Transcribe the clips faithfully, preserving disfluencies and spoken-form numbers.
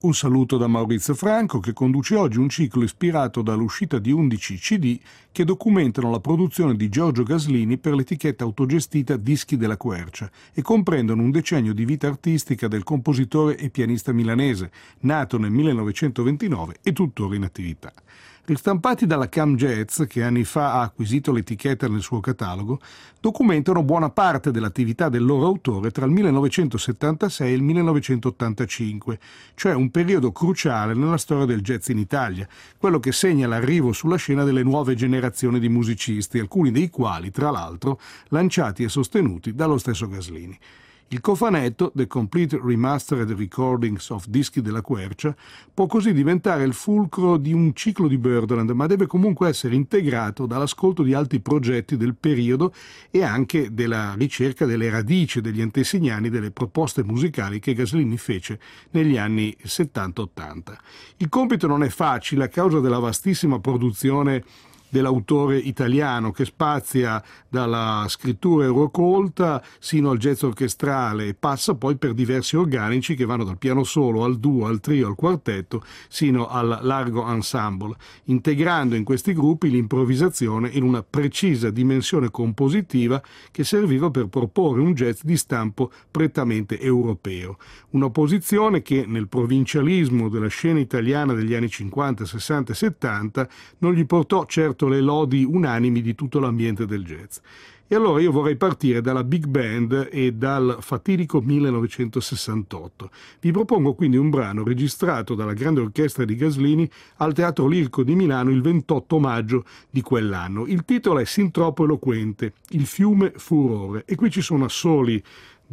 Un saluto da Maurizio Franco, che conduce oggi un ciclo ispirato dall'uscita di undici C D che documentano la produzione di Giorgio Gaslini per l'etichetta autogestita Dischi della Quercia e comprendono un decennio di vita artistica del compositore e pianista milanese, nato nel millenovecentoventinove e tuttora in attività. Ristampati dalla Cam Jazz, che anni fa ha acquisito l'etichetta nel suo catalogo, documentano buona parte dell'attività del loro autore tra il millenovecentosettantasei e il millenovecentottantacinque, cioè un periodo cruciale nella storia del jazz in Italia, quello che segna l'arrivo sulla scena delle nuove generazioni di musicisti, alcuni dei quali, tra l'altro, lanciati e sostenuti dallo stesso Gaslini. Il cofanetto, The Complete Remastered Recordings of Dischi della Quercia, può così diventare il fulcro di un ciclo di Birdland, ma deve comunque essere integrato dall'ascolto di altri progetti del periodo e anche della ricerca delle radici degli antesignani delle proposte musicali che Gaslini fece negli anni settanta ottanta. Il compito non è facile a causa della vastissima produzione dell'autore italiano, che spazia dalla scrittura eurocolta sino al jazz orchestrale e passa poi per diversi organici che vanno dal piano solo al duo, al trio, al quartetto sino al largo ensemble, integrando in questi gruppi l'improvvisazione in una precisa dimensione compositiva che serviva per proporre un jazz di stampo prettamente europeo, una posizione che nel provincialismo della scena italiana degli anni cinquanta, sessanta e settanta non gli portò certo le lodi unanimi di tutto l'ambiente del jazz. E allora io vorrei partire dalla big band e dal fatidico millenovecentosessantotto. Vi propongo quindi un brano registrato dalla grande orchestra di Gaslini al Teatro Lirico di Milano il ventotto maggio di quell'anno. Il titolo è sin troppo eloquente, Il fiume furore, e qui ci sono assoli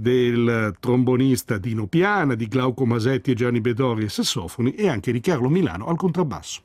del trombonista Dino Piana, di Glauco Masetti e Gianni Bedori ai sassofoni e anche di Carlo Milano al contrabbasso.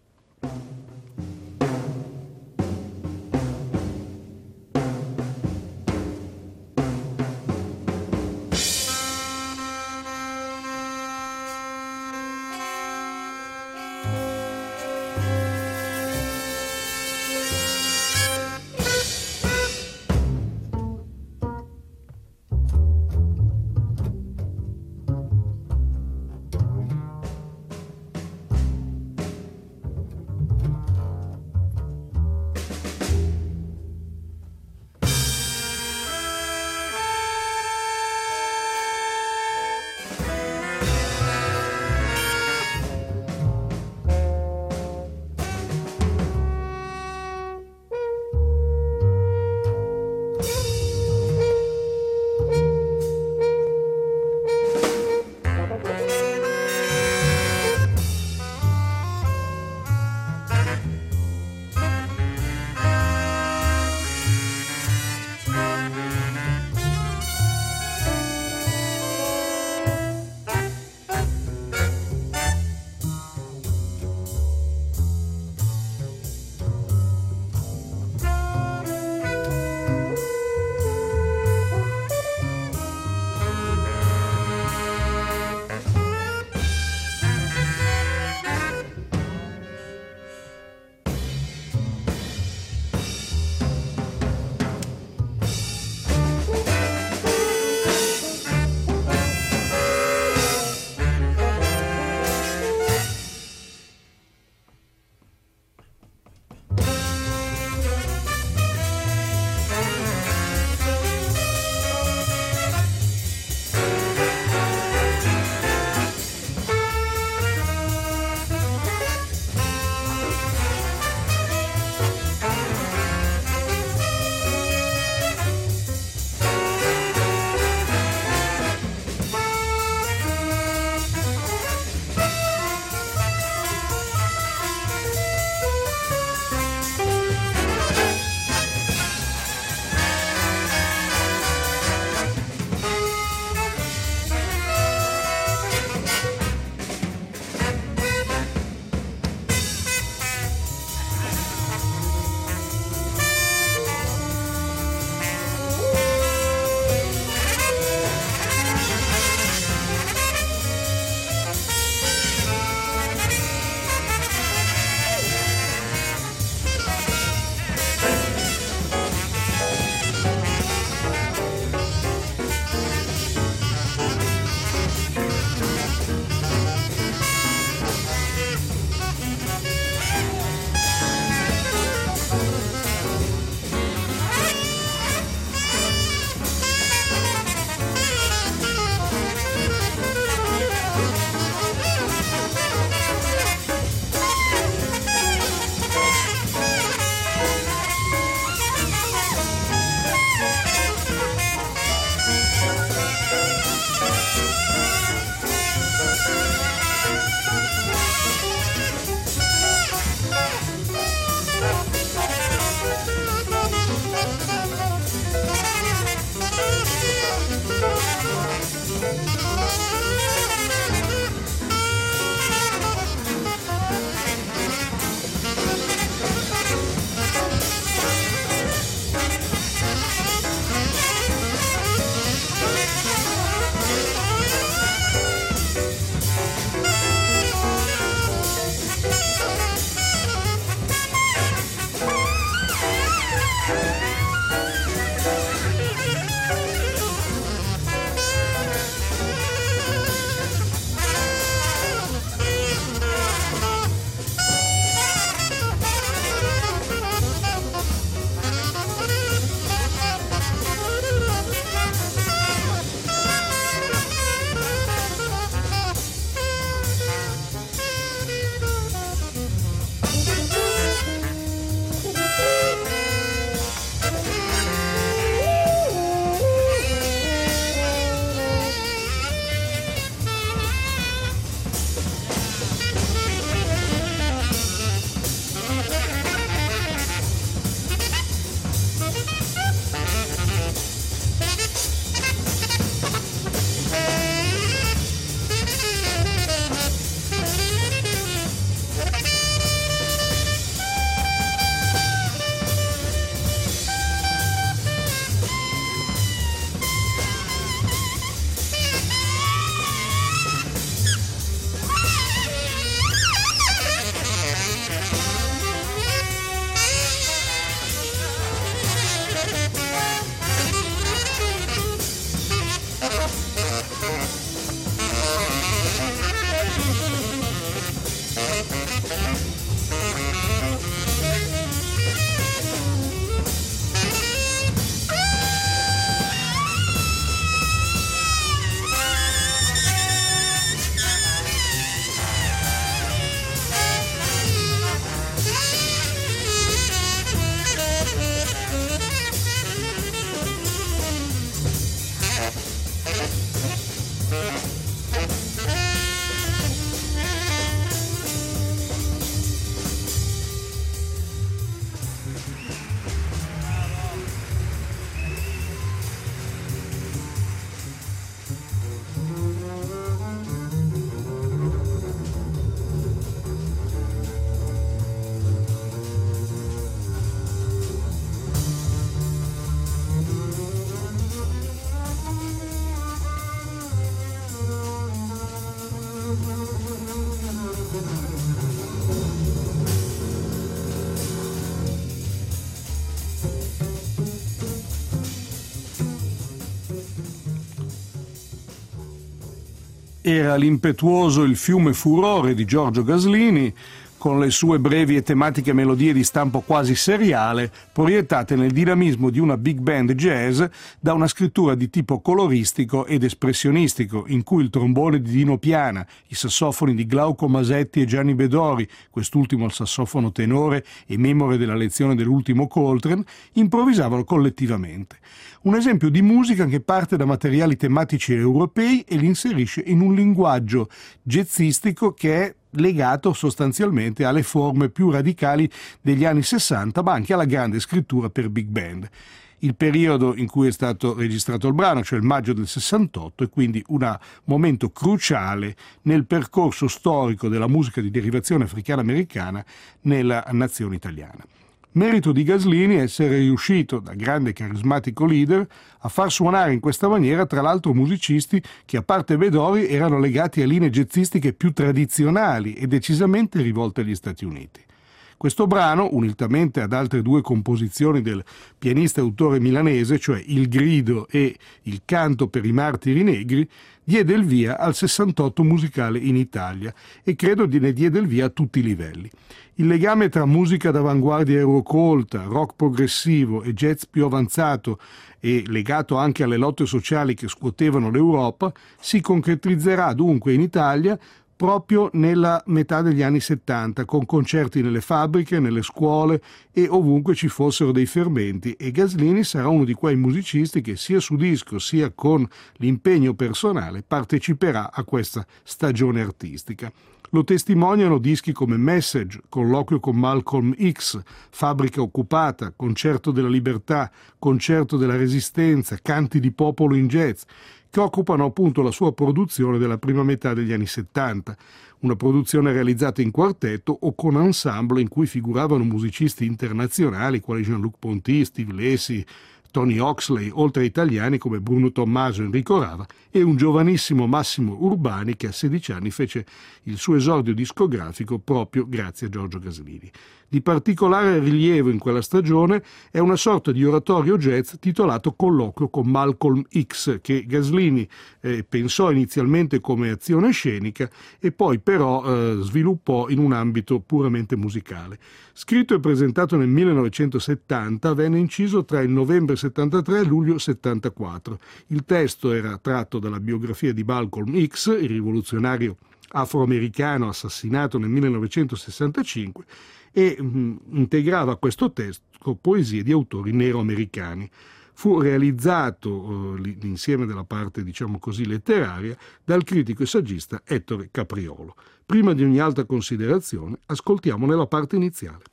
era l'impetuoso Il fiume furore di Giorgio Gaslini, con le sue brevi e tematiche melodie di stampo quasi seriale, proiettate nel dinamismo di una big band jazz da una scrittura di tipo coloristico ed espressionistico, in cui il trombone di Dino Piana, i sassofoni di Glauco Masetti e Gianni Bedori, quest'ultimo al sassofono tenore e memore della lezione dell'ultimo Coltrane, improvvisavano collettivamente. Un esempio di musica che parte da materiali tematici europei e li inserisce in un linguaggio jazzistico che è legato sostanzialmente alle forme più radicali degli anni sessanta, ma anche alla grande scrittura per big band. Il periodo in cui è stato registrato il brano, cioè il maggio del sessantotto, è quindi un momento cruciale nel percorso storico della musica di derivazione africana-americana nella nazione italiana. Merito di Gaslini è essere riuscito, da grande e carismatico leader, a far suonare in questa maniera tra l'altro musicisti che, a parte Bedori, erano legati a linee jazzistiche più tradizionali e decisamente rivolte agli Stati Uniti. Questo brano, unitamente ad altre due composizioni del pianista e autore milanese, cioè Il grido e Il canto per i martiri negri, diede il via al sessantotto musicale in Italia e credo ne diede il via a tutti i livelli. Il legame tra musica d'avanguardia eurocolta, rock progressivo e jazz più avanzato e legato anche alle lotte sociali che scuotevano l'Europa si concretizzerà dunque in Italia proprio nella metà degli anni settanta, con concerti nelle fabbriche, nelle scuole e ovunque ci fossero dei fermenti, e Gaslini sarà uno di quei musicisti che sia su disco sia con l'impegno personale parteciperà a questa stagione artistica. Lo testimoniano dischi come Message, Colloquio con Malcolm X, Fabbrica occupata, Concerto della libertà, Concerto della resistenza, Canti di popolo in jazz, che occupano appunto la sua produzione della prima metà degli anni settanta, una produzione realizzata in quartetto o con ensemble in cui figuravano musicisti internazionali quali Jean-Luc Ponty, Steve Lacy, Tony Oxley, oltre a italiani come Bruno Tommaso e Enrico Rava, e un giovanissimo Massimo Urbani che a sedici anni fece il suo esordio discografico proprio grazie a Giorgio Gaslini. Di particolare rilievo in quella stagione è una sorta di oratorio jazz titolato Colloquio con Malcolm X, che Gaslini eh, pensò inizialmente come azione scenica e poi però eh, sviluppò in un ambito puramente musicale. Scritto e presentato nel millenovecentosettanta, venne inciso tra il novembre settantatré e il luglio settantaquattro. Il testo era tratto dalla biografia di Malcolm X, il rivoluzionario afroamericano assassinato nel millenovecentosessantacinque, e mh, integrava questo testo poesie di autori nero-americani. Fu realizzato eh, l'insieme della parte, diciamo così, letteraria dal critico e saggista Ettore Capriolo. Prima di ogni altra considerazione, ascoltiamone la parte iniziale.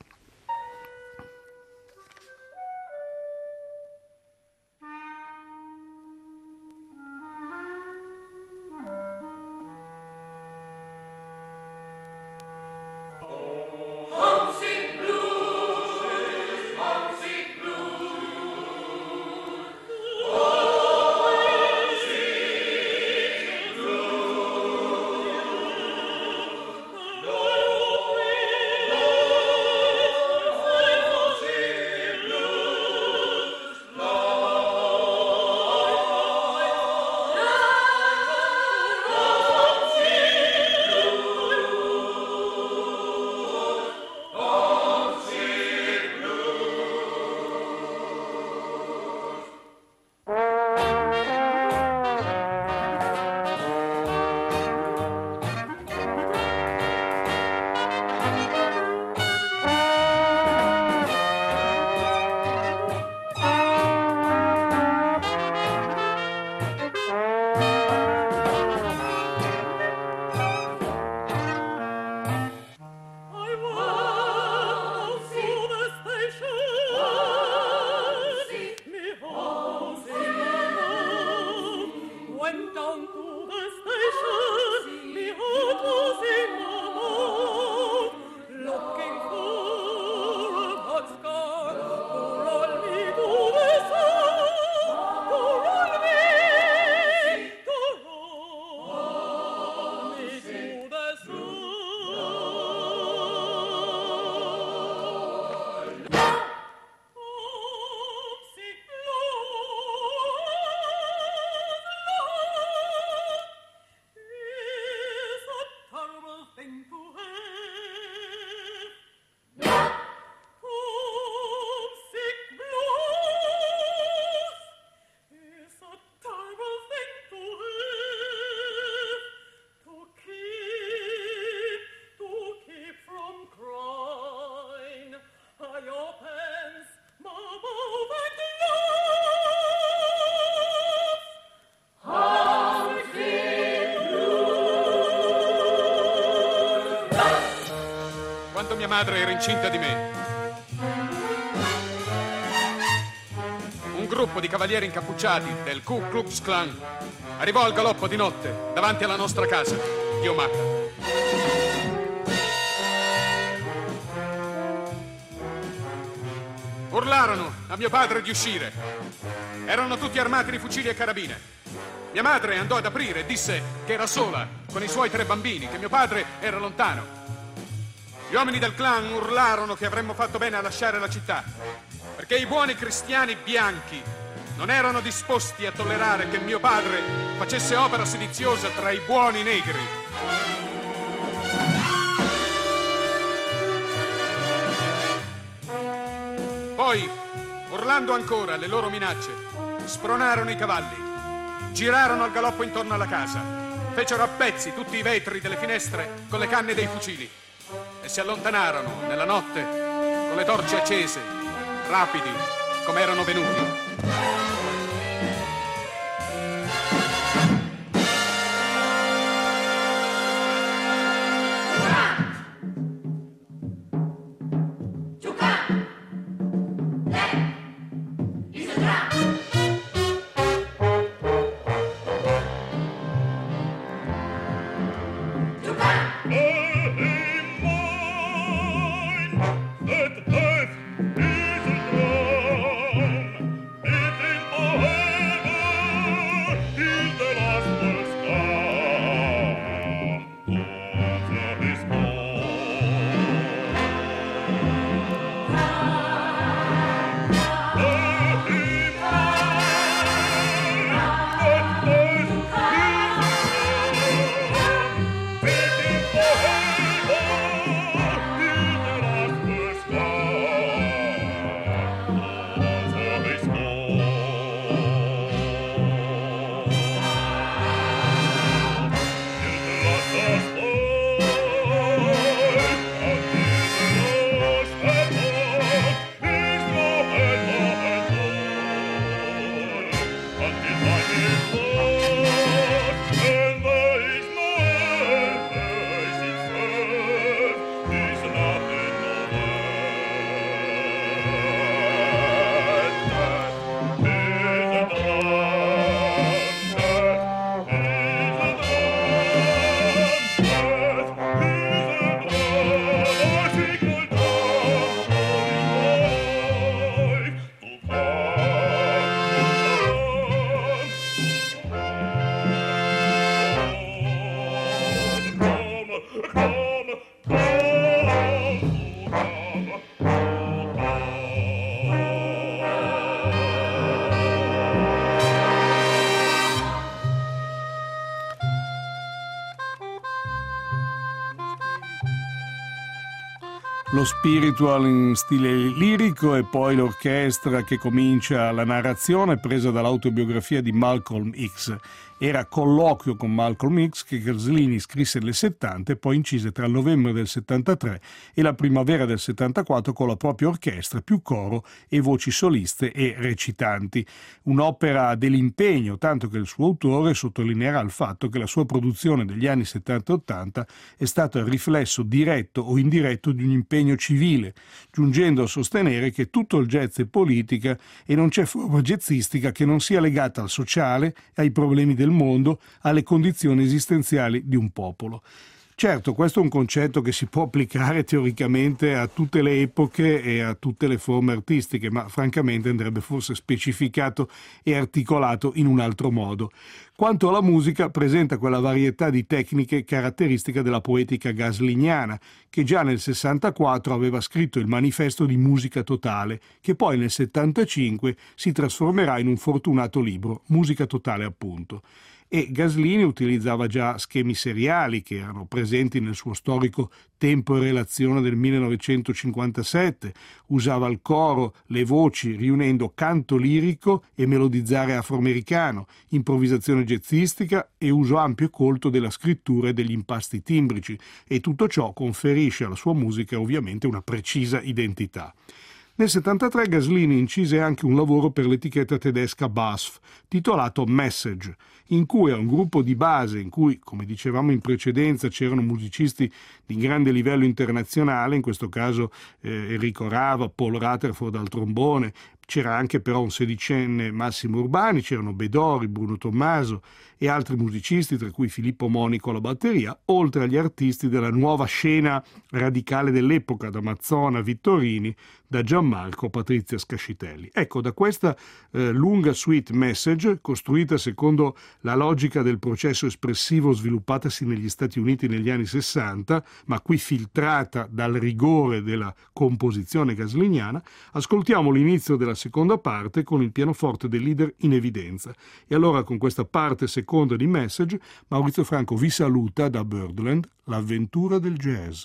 Oh quando mia madre era incinta di me. Un gruppo di cavalieri incappucciati del Ku Klux Klan arrivò al galoppo di notte davanti alla nostra casa di Omaha. Urlarono a mio padre di uscire. Erano tutti armati di fucili e carabine. Mia madre andò ad aprire e disse che era sola con i suoi tre bambini, che mio padre era lontano. Gli uomini del clan urlarono che avremmo fatto bene a lasciare la città, perché i buoni cristiani bianchi non erano disposti a tollerare che mio padre facesse opera sediziosa tra i buoni negri. Poi, urlando ancora le loro minacce, spronarono i cavalli, girarono al galoppo intorno alla casa, fecero a pezzi tutti i vetri delle finestre con le canne dei fucili e si allontanarono nella notte con le torce accese, rapidi come erano venuti. Lo spiritual in stile lirico e poi l'orchestra che comincia la narrazione presa dall'autobiografia di Malcolm X. Era Colloquio con Malcolm X che Gaslini scrisse nel settanta e poi incise tra il novembre del settantatré e la primavera del settantaquattro con la propria orchestra, più coro e voci soliste e recitanti. Un'opera dell'impegno, tanto che il suo autore sottolineerà il fatto che la sua produzione degli anni settanta ottanta è stata il riflesso diretto o indiretto di un impegno civile, giungendo a sostenere che tutto il jazz è politica e non c'è forma jazzistica che non sia legata al sociale, ai problemi del mondo, alle condizioni esistenziali di un popolo. Certo, questo è un concetto che si può applicare teoricamente a tutte le epoche e a tutte le forme artistiche, ma francamente andrebbe forse specificato e articolato in un altro modo. Quanto alla musica, presenta quella varietà di tecniche caratteristica della poetica gasliniana, che già nel sessantaquattro aveva scritto il manifesto di Musica Totale, che poi nel settantacinque si trasformerà in un fortunato libro, Musica Totale appunto. E Gaslini utilizzava già schemi seriali che erano presenti nel suo storico Tempo e Relazione del millenovecentocinquantasette, usava il coro, le voci, riunendo canto lirico e melodizzare afroamericano, improvvisazione jazzistica e uso ampio e colto della scrittura e degli impasti timbrici, e tutto ciò conferisce alla sua musica ovviamente una precisa identità. Nel settantatré Gaslini incise anche un lavoro per l'etichetta tedesca B A S F, titolato Message, in cui a un gruppo di base, in cui, come dicevamo in precedenza, c'erano musicisti di grande livello internazionale, in questo caso eh, Enrico Rava, Paul Rutherford al trombone, c'era anche però un sedicenne Massimo Urbani, c'erano Bedori, Bruno Tommaso e altri musicisti, tra cui Filippo Monico alla batteria, oltre agli artisti della nuova scena radicale dell'epoca, da Mazzona, Vittorini, da Gianmarco, Patrizia Scascitelli. Ecco, da questa eh, lunga suite Message, costruita secondo la logica del processo espressivo sviluppatasi negli Stati Uniti negli anni sessanta, ma qui filtrata dal rigore della composizione gasliniana, ascoltiamo l'inizio della seconda parte con il pianoforte del leader in evidenza. E allora con questa parte seconda di Message, Maurizio Franco vi saluta da Birdland, l'avventura del jazz.